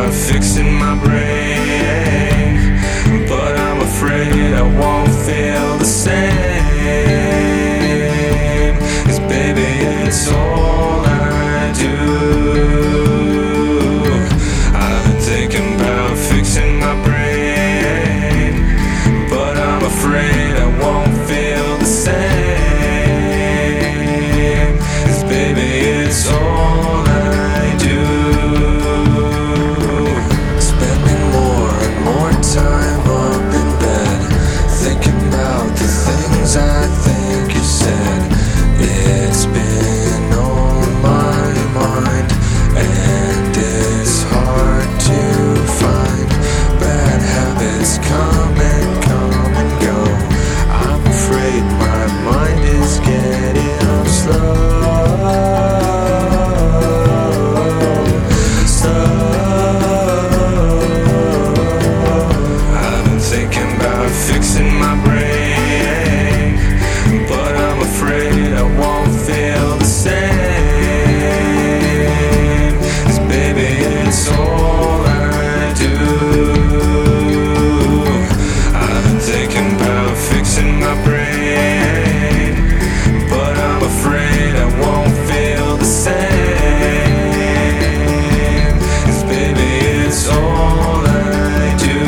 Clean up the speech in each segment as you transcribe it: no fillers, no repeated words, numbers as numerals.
about fixing my brain, but I'm afraid I won't feel the same. 'Cause baby, it's all I do. I've been thinking about fixing my brain, but I'm afraid I won't feel the same. 'Cause baby, it's all I do. Spending more and more time up in bed, thinking about the things I think you said. It's been on my mind, and it's hard to find. Bad habits come and go. I'm afraid my mind is getting slow. I've been thinking about fixing my brain, but I'm afraid I won't feel the same. 'Cause baby, it's all I do. I've been thinking about fixing my brain, but I'm afraid I won't feel the same. 'Cause baby, it's all I do.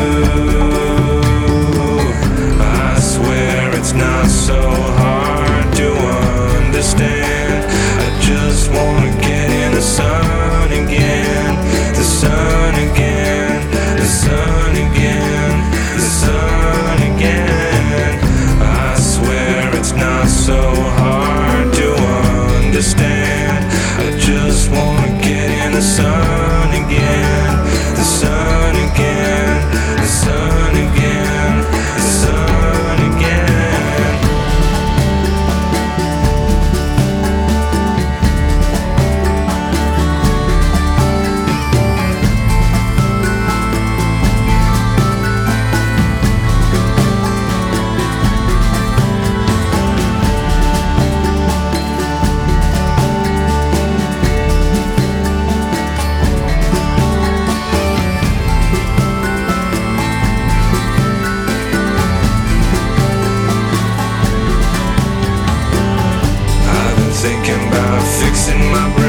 I swear it's not so hard to understand. I just wanna get in the sun again, the sun again, the sun again, the sun again. I swear it's not so hard to understand. I just wanna get in the sun again, the sun again, the sun again, the sun again. Thinking about fixing my brain,